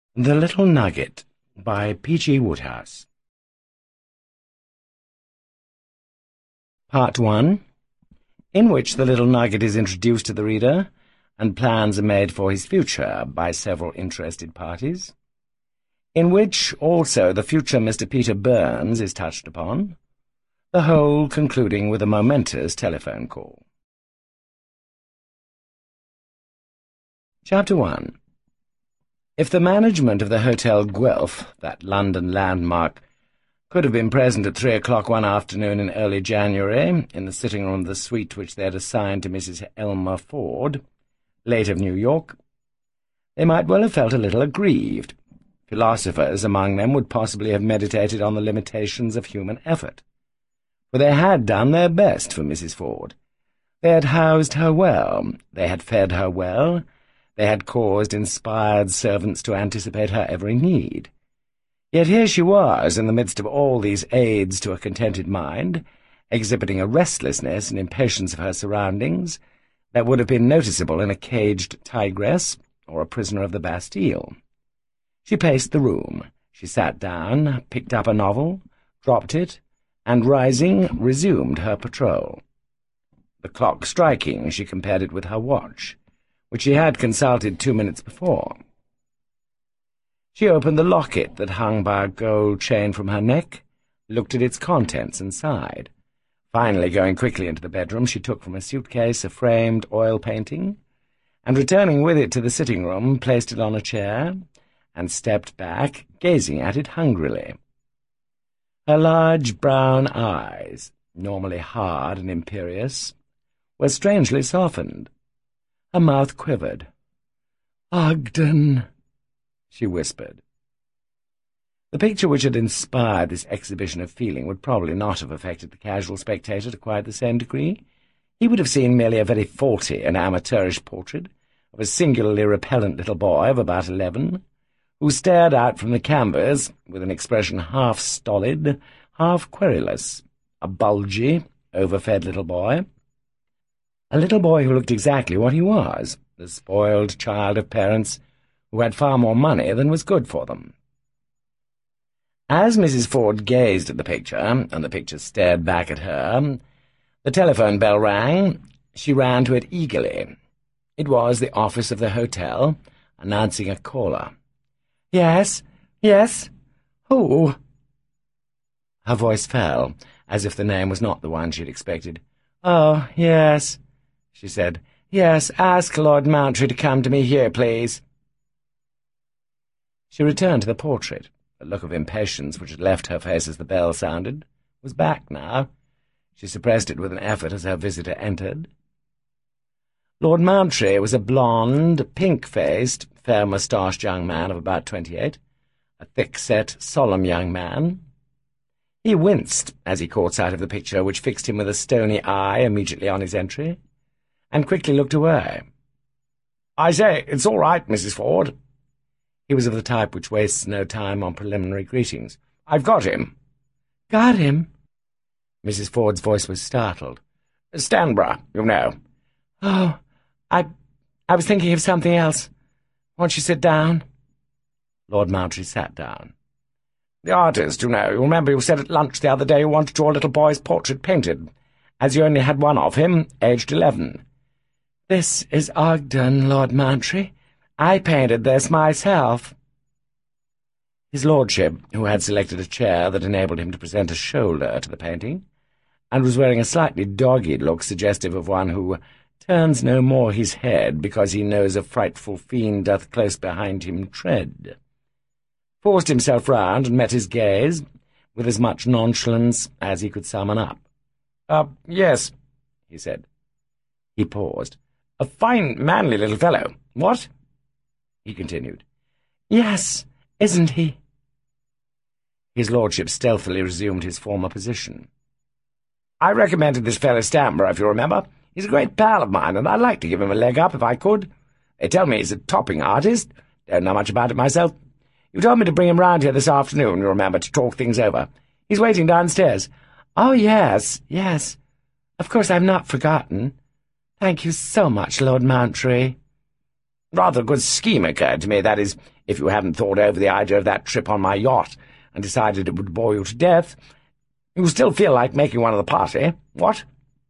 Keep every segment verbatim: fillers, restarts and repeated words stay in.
The Little Nugget by P G Wodehouse. Part one, in which the little nugget is introduced to the reader, and plans are made for his future by several interested parties, in which also the future Mister Peter Burns is touched upon, the whole concluding with a momentous telephone call. Chapter one. If the management of the Hotel Guelph, that London landmark, could have been present at three o'clock one afternoon in early January, in the sitting-room of the suite which they had assigned to Missus Elmer Ford, late of New York, they might well have felt a little aggrieved. Philosophers among them would possibly have meditated on the limitations of human effort, for they had done their best for Missus Ford. They had housed her well, they had fed her well, they had caused inspired servants to anticipate her every need. Yet here she was, in the midst of all these aids to a contented mind, exhibiting a restlessness and impatience of her surroundings that would have been noticeable in a caged tigress or a prisoner of the Bastille. She paced the room. She sat down, picked up a novel, dropped it, and, rising, resumed her patrol. The clock striking, she compared it with her watch, which she had consulted two minutes before. She opened the locket that hung by a gold chain from her neck, looked at its contents, and sighed. Finally, going quickly into the bedroom, she took from a suitcase a framed oil painting, and returning with it to the sitting-room, placed it on a chair, and stepped back, gazing at it hungrily. Her large brown eyes, normally hard and imperious, were strangely softened. Her mouth quivered. "Ogden," she whispered. The picture which had inspired this exhibition of feeling would probably not have affected the casual spectator to quite the same degree. He would have seen merely a very faulty and amateurish portrait of a singularly repellent little boy of about eleven, who stared out from the canvas with an expression half stolid, half querulous, a bulgy, overfed little boy. A little boy who looked exactly what he was, the spoiled child of parents who had far more money than was good for them. As Missus Ford gazed at the picture, and the picture stared back at her, the telephone bell rang. She ran to it eagerly. It was the office of the hotel, announcing a caller. "Yes, yes. Who?" Her voice fell, as if the name was not the one she had expected. "Oh, yes," she said. "Yes, ask Lord Mountry to come to me here, please." She returned to the portrait. The look of impatience which had left her face as the bell sounded was back now. She suppressed it with an effort as her visitor entered. Lord Mountry was a blonde, pink-faced, fair-moustached young man of about twenty-eight, a thick-set, solemn young man. He winced as he caught sight of the picture, which fixed him with a stony eye immediately on his entry, and quickly looked away. "I say, it's all right, Missus Ford." He was of the type which wastes no time on preliminary greetings. "I've got him." "Got him?" Missus Ford's voice was startled. "Stanborough, you know." "Oh, I... I was thinking of something else. Won't you sit down?" Lord Mountry sat down. "The artist, you know. You remember you said at lunch the other day you wanted your little boy's portrait painted, as you only had one of him, aged eleven." "This is Ogden, Lord Mountry. I painted this myself." His lordship, who had selected a chair that enabled him to present a shoulder to the painting, and was wearing a slightly dogged look suggestive of one who turns no more his head because he knows a frightful fiend doth close behind him tread, forced himself round and met his gaze with as much nonchalance as he could summon up. "Ah, uh, yes," he said. He paused. "A fine, manly little fellow. What?" he continued. "Yes, isn't he?" His lordship stealthily resumed his former position. "I recommended this fellow Stanborough, if you remember. He's a great pal of mine, and I'd like to give him a leg up if I could. They tell me he's a topping artist. Don't know much about it myself. You told me to bring him round here this afternoon, you remember, to talk things over. He's waiting downstairs." "Oh, yes, yes. Of course I've not forgotten. Thank you so much, Lord Mountry." "Rather a good scheme occurred to me, that is, if you hadn't thought over the idea of that trip on my yacht and decided it would bore you to death. You still feel like making one of the party, what?"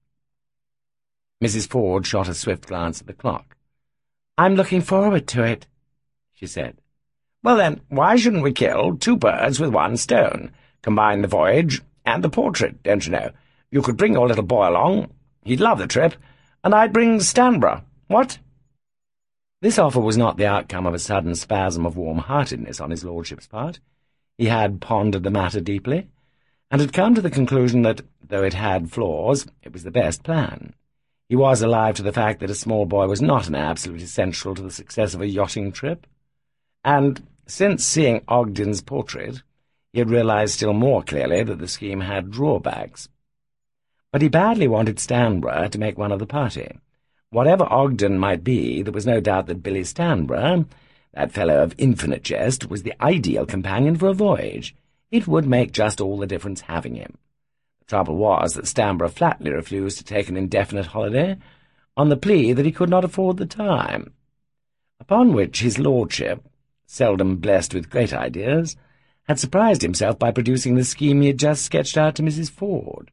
Missus Ford shot a swift glance at the clock. "I'm looking forward to it," she said. "Well then, why shouldn't we kill two birds with one stone? Combine the voyage and the portrait, don't you know? You could bring your little boy along. He'd love the trip. And I'd bring Stanborough. What?" This offer was not the outcome of a sudden spasm of warm-heartedness on his lordship's part. He had pondered the matter deeply, and had come to the conclusion that, though it had flaws, it was the best plan. He was alive to the fact that a small boy was not an absolute essential to the success of a yachting trip, and, since seeing Ogden's portrait, he had realized still more clearly that the scheme had drawbacks. But he badly wanted Stanborough to make one of the party. Whatever Ogden might be, there was no doubt that Billy Stanborough, that fellow of infinite jest, was the ideal companion for a voyage. It would make just all the difference having him. The trouble was that Stanborough flatly refused to take an indefinite holiday, on the plea that he could not afford the time. Upon which his lordship, seldom blessed with great ideas, had surprised himself by producing the scheme he had just sketched out to Missus Ford.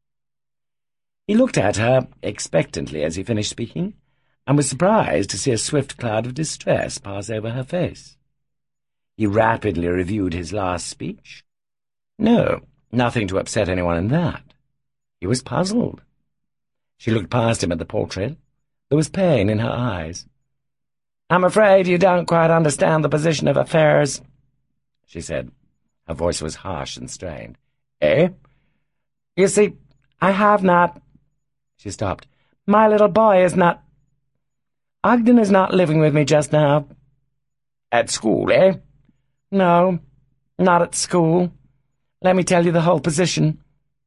He looked at her expectantly as he finished speaking, and was surprised to see a swift cloud of distress pass over her face. He rapidly reviewed his last speech. No, nothing to upset anyone in that. He was puzzled. She looked past him at the portrait. There was pain in her eyes. "I'm afraid you don't quite understand the position of affairs," she said. Her voice was harsh and strained. "Eh? You see, I have not—" She stopped. "My little boy is not— Ogden is not living with me just now." "At school, eh?" "No, not at school. Let me tell you the whole position.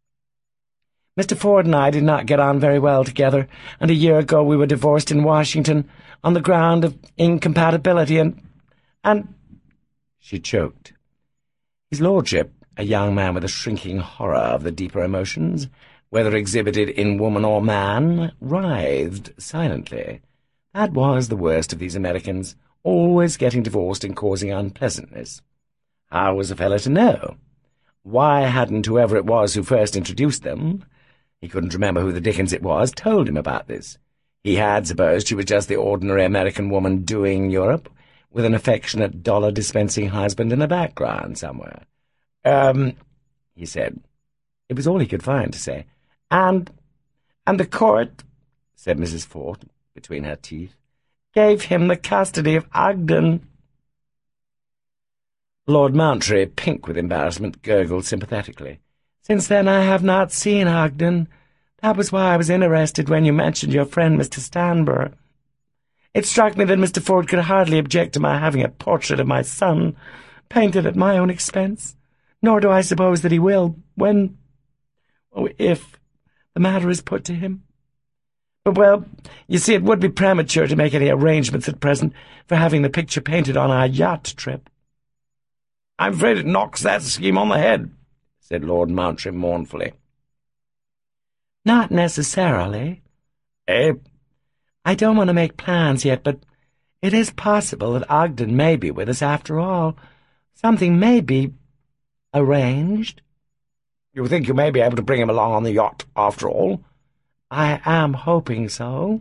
Mister Ford and I did not get on very well together, and a year ago we were divorced in Washington on the ground of incompatibility, and— and—" She choked. His lordship, a young man with a shrinking horror of the deeper emotions, whether exhibited in woman or man, writhed silently. That was the worst of these Americans, always getting divorced and causing unpleasantness. How was a fellow to know? Why hadn't whoever it was who first introduced them— he couldn't remember who the dickens it was— told him about this? He had supposed she was just the ordinary American woman doing Europe, with an affectionate dollar-dispensing husband in the background somewhere. Um, he said. It was all he could find to say. And— and the court, said Missus Ford, between her teeth, gave him the custody of Ogden. Lord Mountry, pink with embarrassment, gurgled sympathetically. "Since then I have not seen Ogden. That was why I was interested when you mentioned your friend Mister Stanborough. It struck me that Mister Ford could hardly object to my having a portrait of my son painted at my own expense, nor do I suppose that he will, when— oh, if the matter is put to him. But, well, you see, it would be premature to make any arrangements at present for having the picture painted on our yacht trip." "I'm afraid it knocks that scheme on the head," said Lord Mountry mournfully. "Not necessarily. Eh? I don't want to make plans yet, but it is possible that Ogden may be with us after all. Something may be arranged." "You think you may be able to bring him along on the yacht, after all?" "I am hoping so."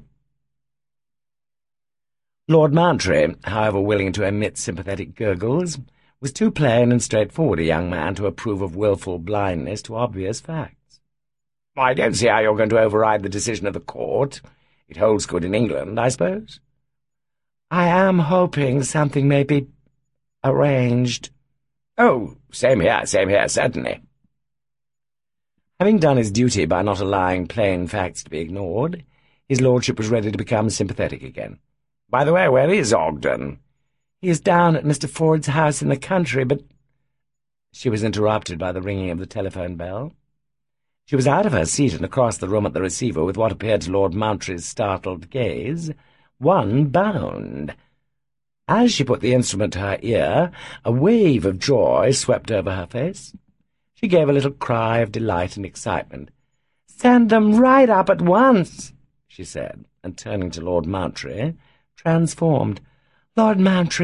Lord Mountry, however willing to emit sympathetic gurgles, was too plain and straightforward a young man to approve of wilful blindness to obvious facts. "I don't see how you're going to override the decision of the court. It holds good in England, I suppose." "I am hoping something may be arranged." "Oh, same here, same here, certainly." Having done his duty by not allowing plain facts to be ignored, his lordship was ready to become sympathetic again. "By the way, where is Ogden?" "He is down at Mister Ford's house in the country, but—" She was interrupted by the ringing of the telephone bell. She was out of her seat and across the room at the receiver with what appeared to Lord Mountry's startled gaze. One bound. As she put the instrument to her ear, a wave of joy swept over her face. She gave a little cry of delight and excitement. "Send them right up at once," she said, and turning to Lord Mountry, transformed. "Lord Mountry,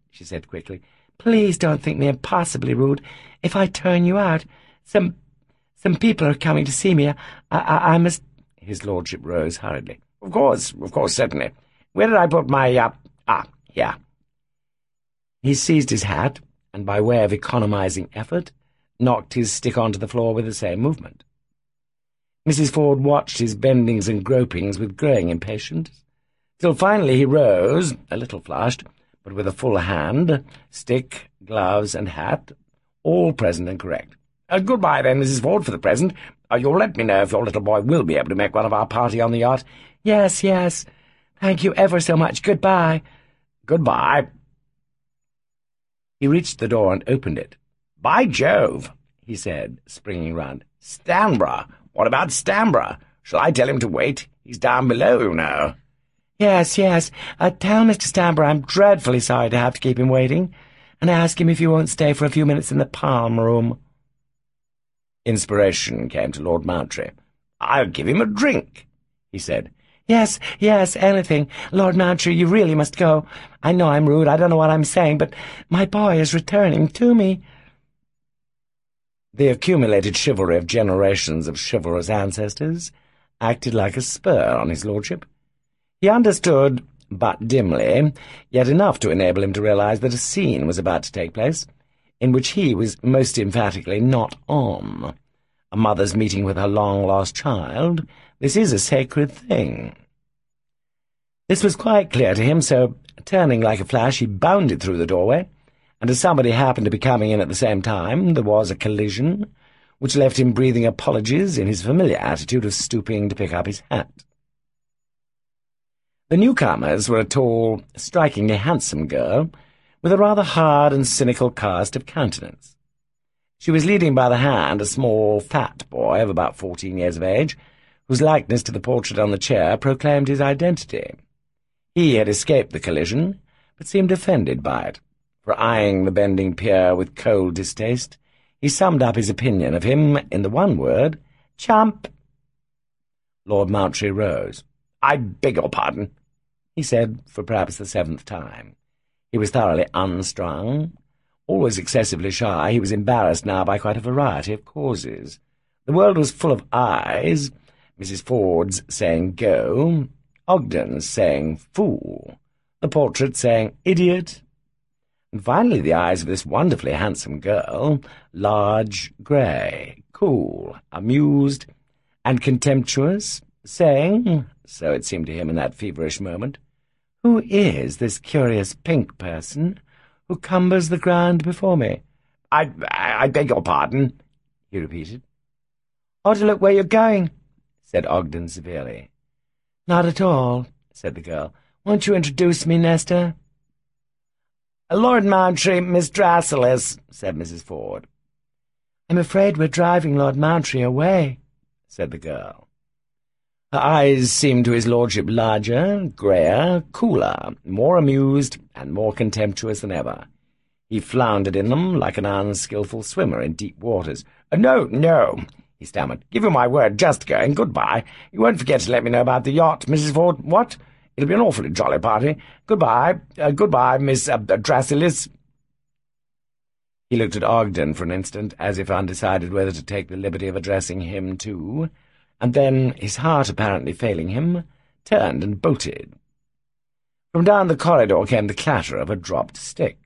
she said quickly. "Please don't think me impossibly rude. If I turn you out, some some people are coming to see me. I, I, I must—" His lordship rose hurriedly. "Of course, of course, certainly. Where did I put my, uh, ah, here." He seized his hat, and by way of economizing effort, knocked his stick onto the floor with the same movement. Missus Ford watched his bendings and gropings with growing impatience, till finally he rose, a little flushed, but with a full hand, stick, gloves, and hat, all present and correct. Uh, "Good-bye, then, Missus Ford, for the present. Uh, you'll let me know if your little boy will be able to make one of our party on the yacht." "Yes, yes. Thank you ever so much. Good-bye." "Good-bye." He reached the door and opened it. "By Jove," he said, springing round. "Stanborough! What about Stanborough? Shall I tell him to wait? He's down below, you know." "Yes, yes. Uh, tell Mister Stanborough I'm dreadfully sorry to have to keep him waiting, and ask him if he won't stay for a few minutes in the palm room." Inspiration came to Lord Mountry. "I'll give him a drink," he said. "Yes, yes, anything. Lord Mountry, you really must go. I know I'm rude, I don't know what I'm saying, but my boy is returning to me." The accumulated chivalry of generations of chivalrous ancestors acted like a spur on his lordship. He understood, but dimly, yet enough to enable him to realize that a scene was about to take place, in which he was most emphatically not on. A mother's meeting with her long-lost child, this is a sacred thing. This was quite clear to him, so, turning like a flash, he bounded through the doorway, and as somebody happened to be coming in at the same time, there was a collision, which left him breathing apologies in his familiar attitude of stooping to pick up his hat. The newcomers were a tall, strikingly handsome girl, with a rather hard and cynical cast of countenance. She was leading by the hand a small, fat boy of about fourteen years of age, whose likeness to the portrait on the chair proclaimed his identity. He had escaped the collision, but seemed offended by it, for eyeing the bending peer with cold distaste, he summed up his opinion of him in the one word, "Chump." Lord Mountry rose. "I beg your pardon," he said, for perhaps the seventh time. He was thoroughly unstrung. Always excessively shy, he was embarrassed now by quite a variety of causes. The world was full of eyes, Missus Ford's saying "go," Ogden's saying "fool," the portrait saying "idiot," and finally the eyes of this wonderfully handsome girl, large, grey, cool, amused, and contemptuous, saying, so it seemed to him in that feverish moment, "Who is this curious pink person who cumbers the ground before me?" I, I, I beg your pardon," he repeated. "Ought to look where you're going," said Ogden severely. "Not at all," said the girl. "Won't you introduce me, Nesta?" "Lord Mountry, Miss Drasilis," said Missus Ford. "I'm afraid we're driving Lord Mountry away," said the girl. Her eyes seemed to his lordship larger, greyer, cooler, more amused, and more contemptuous than ever. He floundered in them like an unskilful swimmer in deep waters. "No, no," he stammered. "Give you my word, just going. Good-bye. You won't forget to let me know about the yacht, Missus Ford. What? It'll be an awfully jolly party. Good-bye. Uh, good-bye, Miss uh, Drasilis." He looked at Ogden for an instant, as if undecided whether to take the liberty of addressing him too, and then, his heart apparently failing him, turned and bolted. From down the corridor came the clatter of a dropped stick.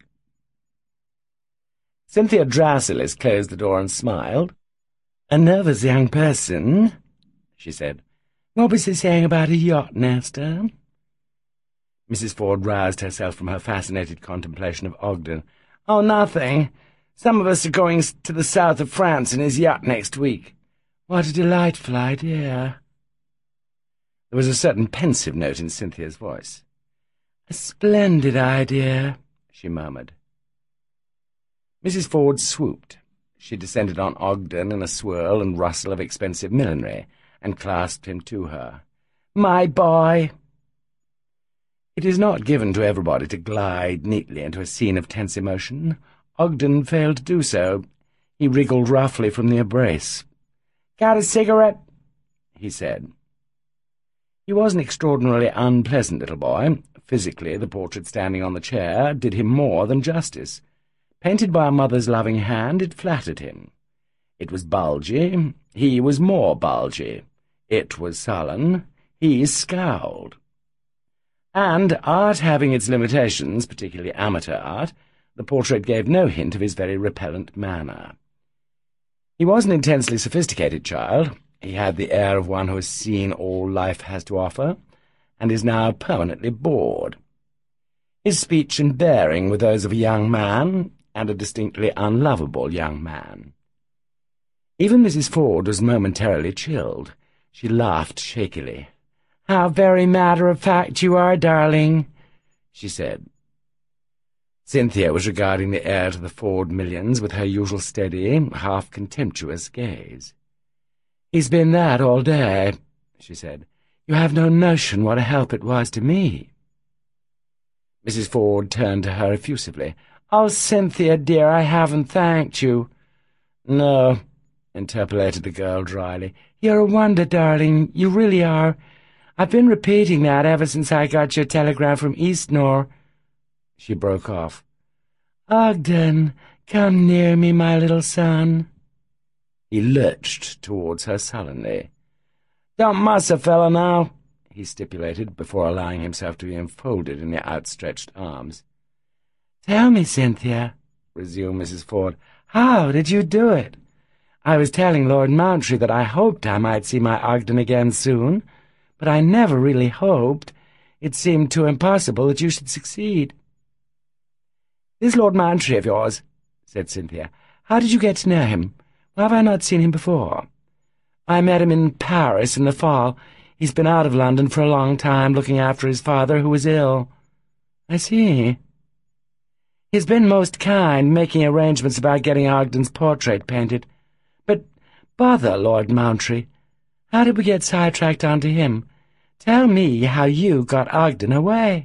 Cynthia Drasilis closed the door and smiled. "A nervous young person," she said. "What was he saying about a yacht, Nesta?" Missus Ford roused herself from her fascinated contemplation of Ogden. "Oh, nothing. Some of us are going to the south of France in his yacht next week." "What a delightful idea." There was a certain pensive note in Cynthia's voice. "A splendid idea," she murmured. Missus Ford swooped. She descended on Ogden in a swirl and rustle of expensive millinery, and clasped him to her. "My boy!" It is not given to everybody to glide neatly into a scene of tense emotion. Ogden failed to do so. He wriggled roughly from the embrace. "Got a cigarette?" he said. He was an extraordinarily unpleasant little boy, Physically, the portrait standing on the chair did him more than justice. Painted by a mother's loving hand, it flattered him. It was bulgy, he was more bulgy. It was sullen, he scowled. And, art having its limitations, particularly amateur art, the portrait gave no hint of his very repellent manner. He was an intensely sophisticated child. He had the air of one who has seen all life has to offer, and is now permanently bored. His speech and bearing were those of a young man, and a distinctly unlovable young man. Even Missus Ford was momentarily chilled. She laughed shakily. "How very matter-of-fact you are, darling," she said. Cynthia was regarding the heir to the Ford millions with her usual steady, half-contemptuous gaze. "He's been that all day," she said. "You have no notion what a help it was to me." Missus Ford turned to her effusively. "Oh, Cynthia, dear, I haven't thanked you." "No," interpolated the girl dryly. "You're a wonder, darling, you really are. I've been repeating that ever since I got your telegram from Eastnor." She broke off. "Ogden, come near me, my little son." He lurched towards her sullenly. "Don't muss a fellow now," he stipulated, before allowing himself to be enfolded in the outstretched arms. "Tell me, Cynthia," resumed Missus Ford, "how did you do it? I was telling Lord Mountry that I hoped I might see my Ogden again soon, but I never really hoped. It seemed too impossible that you should succeed." "This Lord Mountry of yours," said Cynthia, "how did you get to know him? Why have I not seen him before?" "I met him in Paris in the fall. He's been out of London for a long time, looking after his father, who was ill." "I see." "He's been most kind, making arrangements about getting Ogden's portrait painted. But bother Lord Mountry. How did we get sidetracked onto him? Tell me how you got Ogden away."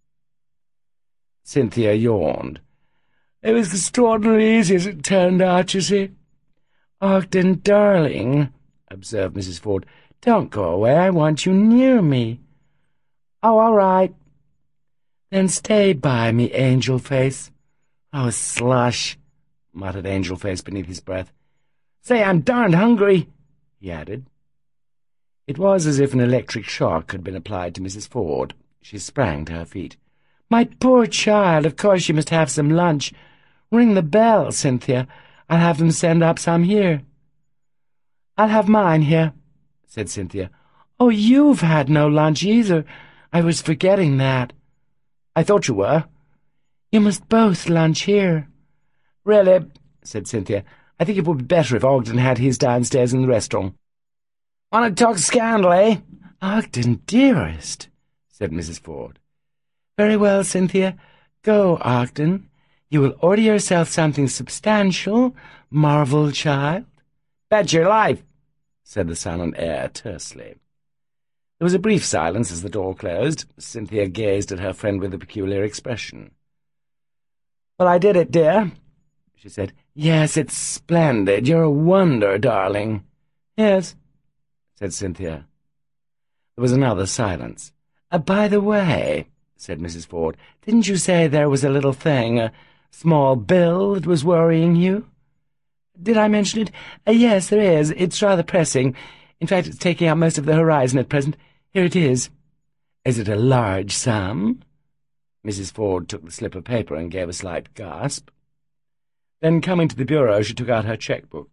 Cynthia yawned. "It was extraordinarily easy as it turned out, you see." "Ogden, darling," observed Missus Ford, "don't go away. I want you near me." "Oh, all right." "Then stay by me, Angel Face." "Oh, slush," muttered Angel Face beneath his breath. "Say, I'm darned hungry," he added. It was as if an electric shock had been applied to Missus Ford. She sprang to her feet. "My poor child, of course you must have some lunch. Ring the bell, Cynthia. I'll have them send up some here." "I'll have mine here," said Cynthia. "Oh, you've had no lunch either. I was forgetting that." "I thought you were." "You must both lunch here." "Really," said Cynthia, "I think it would be better if Ogden had his downstairs in the restaurant." "Want to talk scandal, eh?" "Ogden, dearest," said Missus Ford. "Very well, Cynthia. Go, Ogden. You will order yourself something substantial, Marvel child." "Bet your life," said the son and heir tersely. There was a brief silence as the door closed. Cynthia gazed at her friend with a peculiar expression. "Well, I did it, dear," she said. "Yes, it's splendid. You're a wonder, darling." "Yes," said Cynthia. There was another silence. Uh, "By the way," said Missus Ford, "didn't you say there was a little thing, a small bill that was worrying you?" "Did I mention it? Uh, yes, there is. It's rather pressing. In fact, it's taking up most of the horizon at present. Here it is." "Is it a large sum?" Missus Ford took the slip of paper and gave a slight gasp. Then, coming to the bureau, she took out her cheque-book.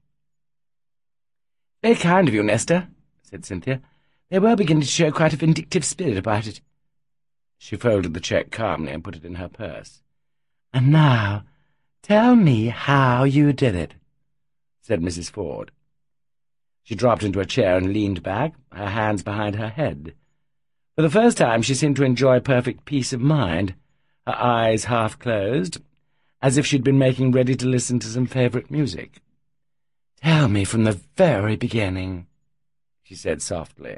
"Very kind of you, Nesta," said Cynthia. "They were beginning to show quite a vindictive spirit about it." She folded the cheque calmly and put it in her purse. "And now, tell me how you did it," said Missus Ford. She dropped into a chair and leaned back, her hands behind her head. For the first time she seemed to enjoy perfect peace of mind, her eyes half closed, as if she'd been making ready to listen to some favourite music. "Tell me from the very beginning," she said softly.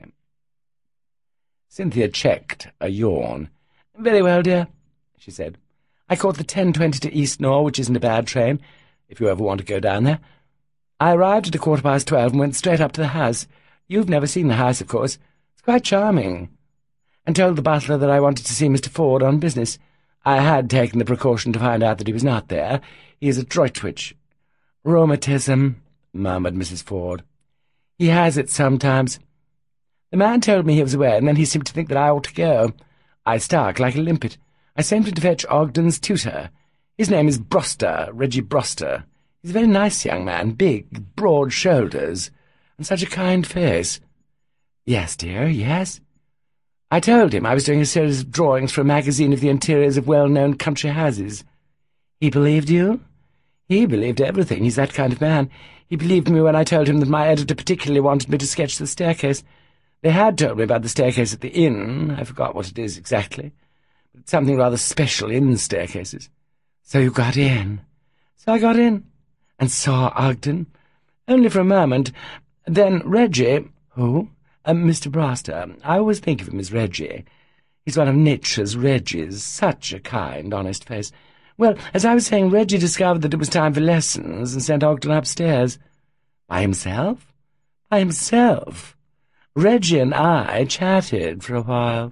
Cynthia checked a yawn. "Very well, dear," she said. "I caught the ten twenty to Eastnor, which isn't a bad train, if you ever want to go down there. I arrived at a quarter past twelve and went straight up to the house. You've never seen the house, of course. It's quite charming. and told the butler that I wanted to see Mister Ford on business. I had taken the precaution to find out that he was not there. He is at Droitwich. Rheumatism, murmured Missus Ford. He has it sometimes. The man told me he was away, and then he seemed to think that I ought to go. I stuck like a limpet. I sent him to fetch Ogden's tutor. His name is Broster, Reggie Broster. He's a very nice young man, big, broad shoulders, and such a kind face. Yes, dear, yes. I told him I was doing a series of drawings for a magazine of the interiors of well-known country houses. He believed you? He believed everything. He's that kind of man. He believed me when I told him that my editor particularly wanted me to sketch the staircase. They had told me about the staircase at the inn. I forgot what it is exactly. But it's something rather special in staircases. So you got in. So I got in, and saw Ogden. Only for a moment. Then Reggie— Who? Uh, Mister Broster. I always think of him as Reggie. He's one of nature's Reggies. Such a kind, honest face. Well, as I was saying, Reggie discovered that it was time for lessons and sent Ogden upstairs. By himself? By himself. Reggie and I chatted for a while.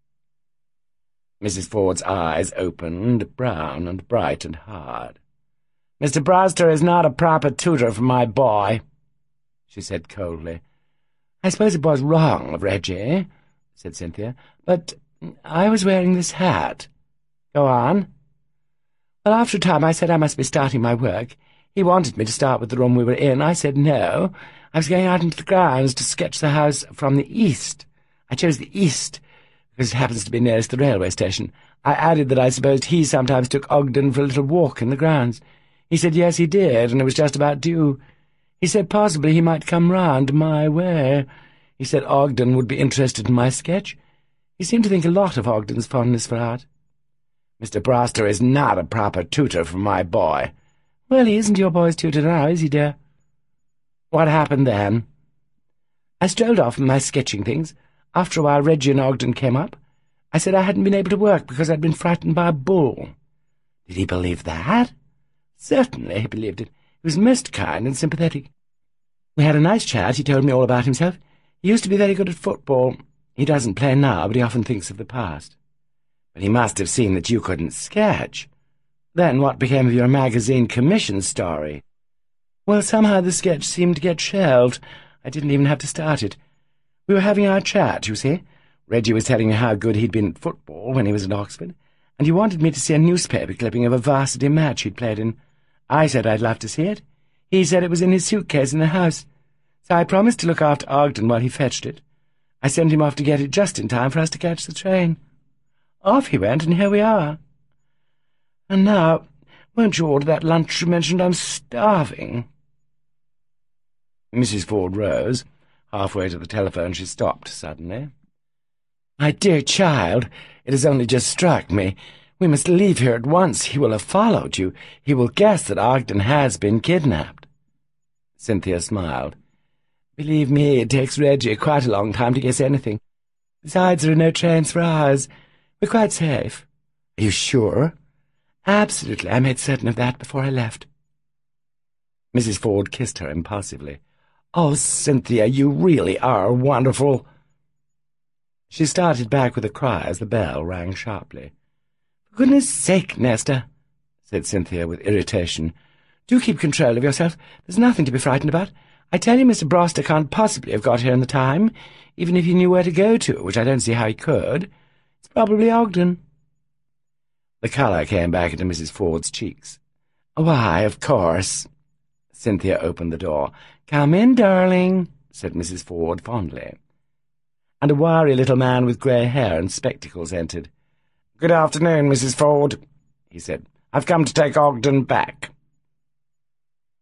Missus Ford's eyes opened, brown and bright and hard. Mister Broster is not a proper tutor for my boy, she said coldly. I suppose it was wrong of Reggie, said Cynthia, but I was wearing this hat. Go on. Well, after a time I said I must be starting my work. He wanted me to start with the room we were in. I said no. I was going out into the grounds to sketch the house from the east. I chose the east, because it happens to be nearest the railway station. I added that I supposed he sometimes took Ogden for a little walk in the grounds. He said yes, he did, and it was just about due. He said possibly he might come round my way. He said Ogden would be interested in my sketch. He seemed to think a lot of Ogden's fondness for art. Mister Broster is not a proper tutor for my boy. Well, he isn't your boy's tutor now, is he, dear? What happened then? I strolled off with my sketching things. After a while, Reggie and Ogden came up. I said I hadn't been able to work because I'd been frightened by a bull. Did he believe that? Certainly he believed it. He was most kind and sympathetic. We had a nice chat. He told me all about himself. He used to be very good at football. He doesn't play now, but he often thinks of the past. But he must have seen that you couldn't sketch. Then what became of your magazine commission story? Well, somehow the sketch seemed to get shelved. I didn't even have to start it. We were having our chat, you see. Reggie was telling me how good he'd been at football when he was at Oxford, and he wanted me to see a newspaper clipping of a varsity match he'd played in. I said I'd love to see it. He said it was in his suitcase in the house. So I promised to look after Ogden while he fetched it. I sent him off to get it just in time for us to catch the train. Off he went, and here we are. And now, won't you order that lunch you mentioned? I'm starving. Missus Ford rose. Halfway to the telephone she stopped suddenly. My dear child, it has only just struck me. We must leave here at once. He will have followed you. He will guess that Ogden has been kidnapped. Cynthia smiled. Believe me, it takes Reggie quite a long time to guess anything. Besides, there are no trains for ours. We're quite safe. Are you sure? Absolutely. I made certain of that before I left. Missus Ford kissed her impulsively. Oh, Cynthia, you really are wonderful. She started back with a cry as the bell rang sharply. For goodness sake, Nesta, said Cynthia with irritation, do keep control of yourself. There's nothing to be frightened about. I tell you Mister Broster can't possibly have got here in the time, even if he knew where to go to, which I don't see how he could. It's probably Ogden. The colour came back into Missus Ford's cheeks. Why, of course. Cynthia opened the door. Come in, darling, said Missus Ford fondly. And a wiry little man with grey hair and spectacles entered. Good afternoon, Missus Ford, he said. I've come to take Ogden back.